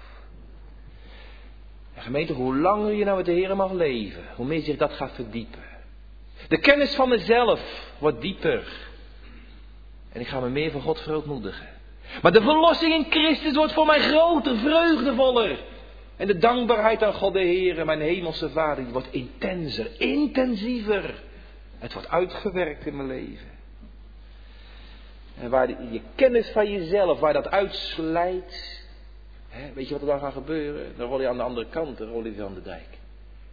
En gemeente, hoe langer je nou met de Heer mag leven, hoe meer zich dat gaat verdiepen. De kennis van mezelf wordt dieper. En ik ga me meer van God verootmoedigen. Maar de verlossing in Christus wordt voor mij groter, vreugdevoller. En de dankbaarheid aan God de Heer, mijn hemelse Vader, die wordt intenser, intensiever. Het wordt uitgewerkt in mijn leven. En waar die, je kennis van jezelf, waar dat uitslijt. Hè, weet je wat er dan gaat gebeuren? Dan rol je aan de andere kant, dan rol je weer aan de dijk.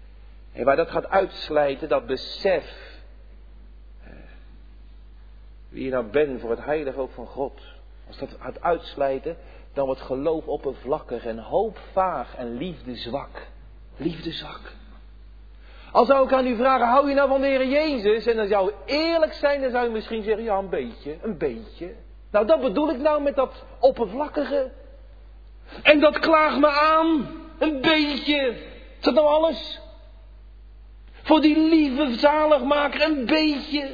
En waar dat gaat uitslijten, dat besef. wie je nou bent voor het heilige ook van God. Als dat gaat uitslijten, dan wordt geloof oppervlakkig en hoop vaag en liefde zwak. Liefde zwak. Als zou ik aan u vragen, hou je nou van de Heer Jezus? En dan zou u eerlijk zijn, dan zou u misschien zeggen, ja een beetje, een beetje. Nou dat bedoel ik nou met dat oppervlakkige. En dat klaagt me aan, een beetje. Is dat nou alles? Voor die lieve zaligmaker, een beetje.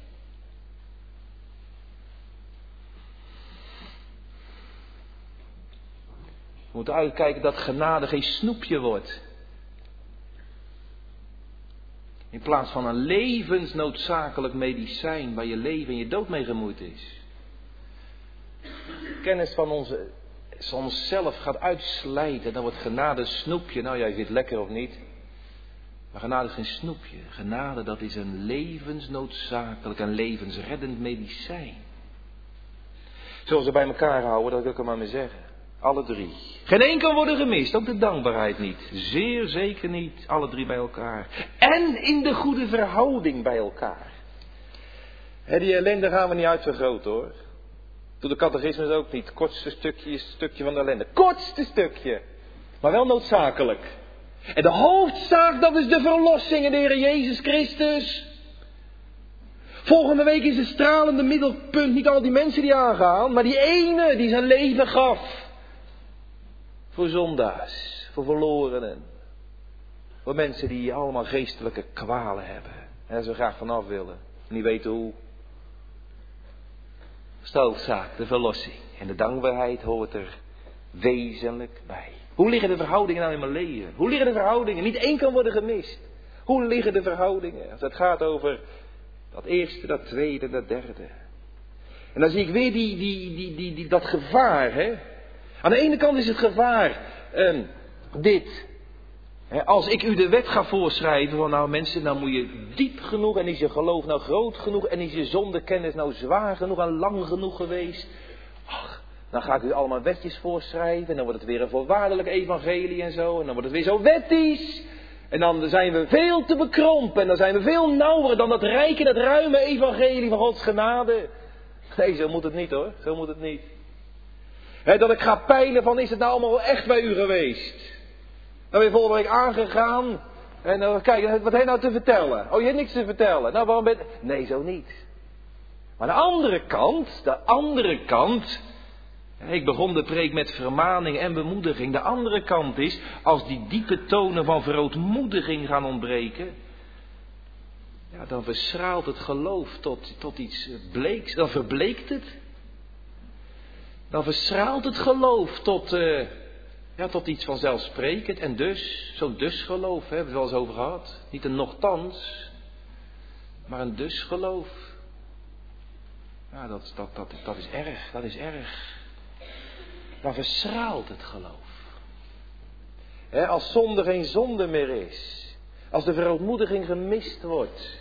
We moeten uitkijken dat genade geen snoepje wordt. In plaats van een levensnoodzakelijk medicijn waar je leven en je dood mee gemoeid is. Kennis van onze, onszelf gaat uitslijten. Dan wordt genade een snoepje. Nou, jij vindt lekker of niet. Maar genade is geen snoepje. Genade, dat is een levensnoodzakelijk en levensreddend medicijn. Zullen ze bij elkaar houden, dat wil ik er maar mee zeggen. Alle drie. Geen één kan worden gemist, ook de dankbaarheid niet. Zeer zeker niet, alle drie bij elkaar. En in de goede verhouding bij elkaar. He, die ellende gaan we niet uitvergroten hoor. Doe de catechismus ook niet. Kortste stukje is het stukje van de ellende. Kortste stukje. Maar wel noodzakelijk. En de hoofdzaak, dat is de verlossing in de Heer Jezus Christus. Volgende week is het stralende middelpunt niet al die mensen die aangaan, maar die ene die zijn leven gaf. Voor zondaars, voor verlorenen. Voor mensen die allemaal geestelijke kwalen hebben. En ze graag vanaf willen. Niet weten hoe. Stoofzaak, de verlossing. En de dankbaarheid hoort er wezenlijk bij. Hoe liggen de verhoudingen nou in mijn leven? Hoe liggen de verhoudingen? Niet één kan worden gemist. Hoe liggen de verhoudingen? Als het gaat over dat eerste, dat tweede, dat derde. En dan zie ik weer die, die, die, die, die, dat gevaar. Hè? Aan de ene kant is het gevaar um, dit. Hè, als ik u de wet ga voorschrijven van nou mensen, nou moet je diep genoeg en is je geloof nou groot genoeg en is je zondekennis nou zwaar genoeg en lang genoeg geweest. Ach, dan ga ik u allemaal wetjes voorschrijven en dan wordt het weer een voorwaardelijk evangelie en zo en dan wordt het weer zo wettisch. En dan zijn we veel te bekrompen en dan zijn we veel nauwer dan dat rijke, dat ruime evangelie van Gods genade. Nee, zo moet het niet hoor, zo moet het niet. He, dat ik ga peilen van is het nou allemaal wel echt bij u geweest. Dan ben je volgende week aangegaan. En dan kijk, wat heeft nou te vertellen? Oh, je hebt niks te vertellen. Nou, waarom ben je... Nee, zo niet. Maar de andere kant, de andere kant... Ik begon de preek met vermaning en bemoediging. De andere kant is, als die diepe tonen van verootmoediging gaan ontbreken... Ja, dan verschraalt het geloof tot, tot iets bleeks. Dan verbleekt het. Dan verschraalt het geloof tot, uh, ja, tot iets vanzelfsprekend. En dus, zo'n dus geloof, hè, hebben we het wel eens over gehad. Niet een nochtans, maar een dus geloof. Ja, dat, dat, dat, dat is erg, dat is erg. Dan verschraalt het geloof. Hè, als zonde geen zonde meer is. Als de verootmoediging gemist wordt.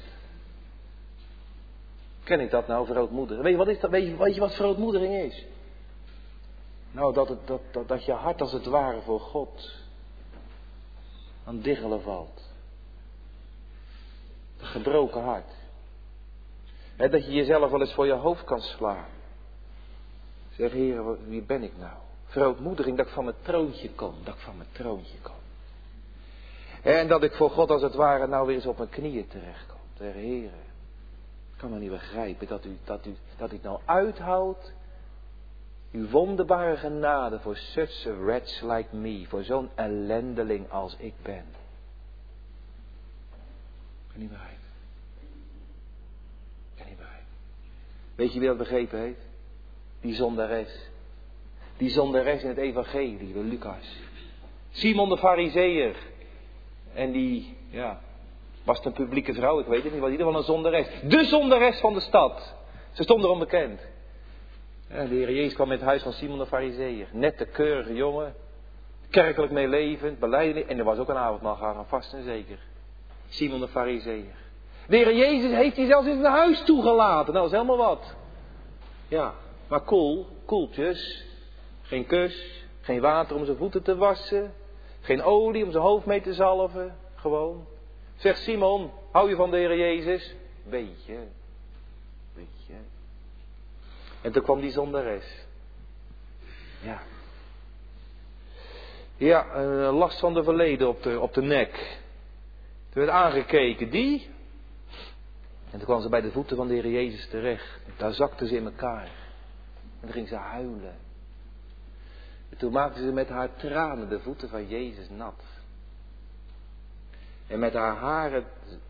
Ken ik dat nou, verootmoedigen? Weet je wat, is dat? Weet je, weet je wat verootmoediging is? Nou, dat, het, dat, dat, dat je hart als het ware voor God aan diggelen valt. Een gebroken hart. He, dat je jezelf wel eens voor je hoofd kan slaan. Zeg, Heer, wie ben ik nou? Verootmoediging dat ik van mijn troontje kom. Dat ik van mijn troontje kom. He, en dat ik voor God als het ware nou weer eens op mijn knieën terechtkom. Zeg, Heer, ik kan me niet begrijpen dat u, dat u, dat u het nou uithoudt. Uw wonderbare genade voor such a wretch like me. Voor zo'n ellendeling als ik ben. Ik kan niet begrijpen. Ik kan niet begrijpen. Weet je wie dat begrepen heeft? Die zondares. Die zondares in het evangelie, de Lucas. Simon de Farizeeër. En die, ja, was het een publieke vrouw, ik weet het niet, was in ieder geval een zondares. De zondares van de stad. Ze stond erom bekend. Ja, de Heer Jezus kwam in het huis van Simon de Farizeeër. Nette, keurige jongen. Kerkelijk meelevend, belijdenis. En er was ook een avondmaal gegaan, vast en zeker. Simon de Farizeeër. De Heer Jezus heeft hij zelfs in zijn huis toegelaten. Nou, dat is helemaal wat. Ja, maar koel, koeltjes. Geen kus, geen water om zijn voeten te wassen. Geen olie om zijn hoofd mee te zalven. Gewoon. Zegt Simon, hou je van de Heer Jezus? Beetje. Beetje. En toen kwam die zondares. Ja. Ja, een last van de verleden op de, op de nek. Toen werd aangekeken, die. En toen kwam ze bij de voeten van de Heer Jezus terecht. Daar zakte ze in elkaar. En toen ging ze huilen. En toen maakte ze met haar tranen de voeten van Jezus nat. En met haar haren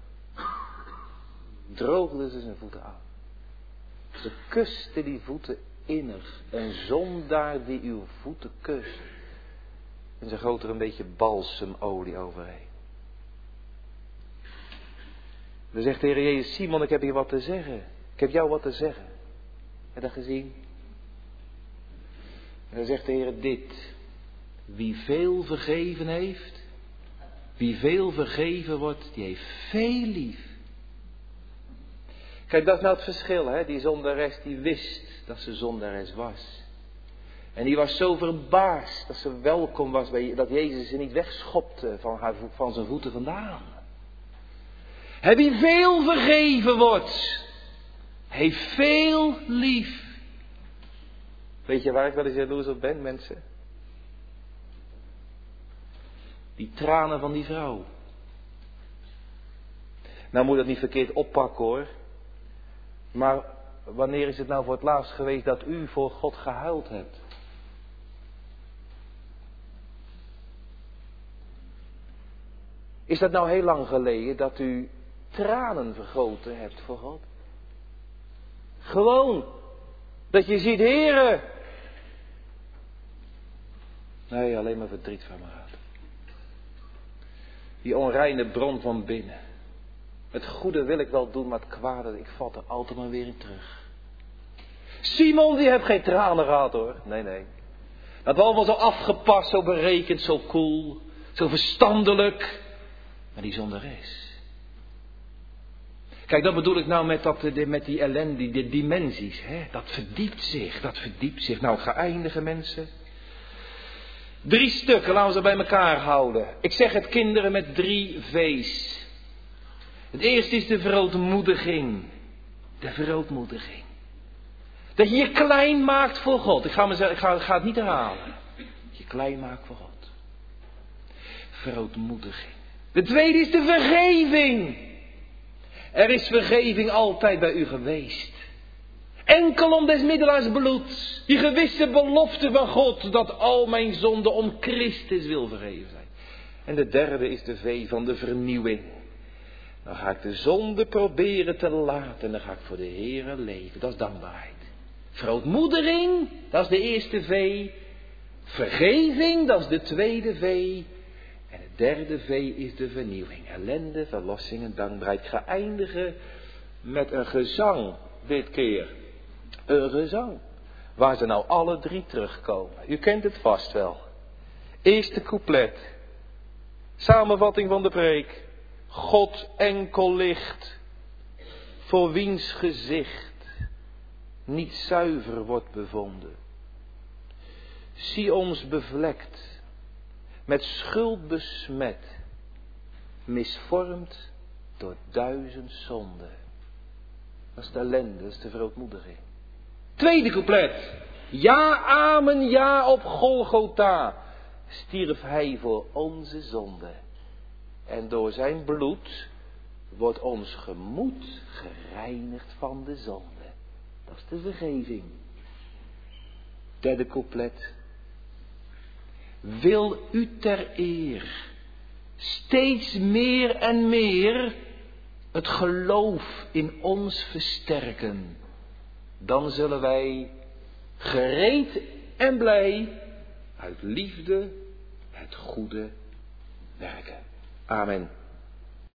droogde ze zijn voeten aan. Ze kuste die voeten innig. Een zondaar die uw voeten kust. En ze goot er een beetje balsemolie overheen. Dan zegt de Heer Jezus, Simon, ik heb hier wat te zeggen. Ik heb jou wat te zeggen. Heb je dat gezien? En dan zegt de Heer dit. Wie veel vergeven heeft, wie veel vergeven wordt, die heeft veel lief. Kijk, dat is nou het verschil, hè? Die zondares die wist dat ze zondares was. En die was zo verbaasd dat ze welkom was, bij, dat Jezus ze niet wegschopte van, haar, van zijn voeten vandaan. Hij wie veel vergeven wordt, heeft veel lief. Weet je waar ik wel eens jaloers op ben, mensen? Die tranen van die vrouw. Nou moet dat niet verkeerd oppakken hoor. Maar wanneer is het nou voor het laatst geweest dat u voor God gehuild hebt? Is dat nou heel lang geleden dat u tranen vergoten hebt voor God? Gewoon. Dat je ziet, Heere. Nee, alleen maar verdriet van me gaat. Die onreine bron van binnen. Het goede wil ik wel doen, maar het kwade, ik val er altijd maar weer in terug. Simon, die heeft geen tranen gehad hoor. Nee, nee. Dat was allemaal zo afgepast, zo berekend, zo cool, zo verstandelijk. Maar die zondares. Kijk, dat bedoel ik nou met, dat, met die ellende, die dimensies. Hè? Dat verdiept zich, dat verdiept zich. Nou, ik ga eindigen mensen. Drie stukken, laten we ze bij elkaar houden. Ik zeg het kinderen met drie V's. Het eerste is de verootmoediging. De verootmoediging. Dat je je klein maakt voor God. Ik ga, me, ik ga, ik ga het niet herhalen. Je klein maakt voor God. Verootmoediging. De tweede is de vergeving. Er is vergeving altijd bij u geweest. Enkel om des middelaars bloed. Die gewisse belofte van God dat al mijn zonden om Christus wil vergeven zijn. En de derde is de V van de vernieuwing. Dan ga ik de zonde proberen te laten en dan ga ik voor de Heere leven. Dat is dankbaarheid. Verootmoediging, dat is de eerste V. Vergeving, dat is de tweede V. En de derde V is de vernieuwing. Ellende, verlossing en dankbaarheid. Ik ga eindigen met een gezang dit keer. Een gezang. Waar ze nou alle drie terugkomen. U kent het vast wel. Eerste couplet. Samenvatting van de preek. God enkel licht. Voor wiens gezicht niet zuiver wordt bevonden. Zie ons bevlekt. Met schuld besmet. Misvormd door duizend zonden. Dat is de ellende, dat is de verootmoediging. Tweede couplet. Ja, amen, ja op Golgotha. Stierf hij voor onze zonde. En door zijn bloed wordt ons gemoed gereinigd van de zonde. Dat is de vergeving. Derde couplet. Wil u ter eer steeds meer en meer het geloof in ons versterken. Dan zullen wij gereed en blij uit liefde het goede werken. Amen.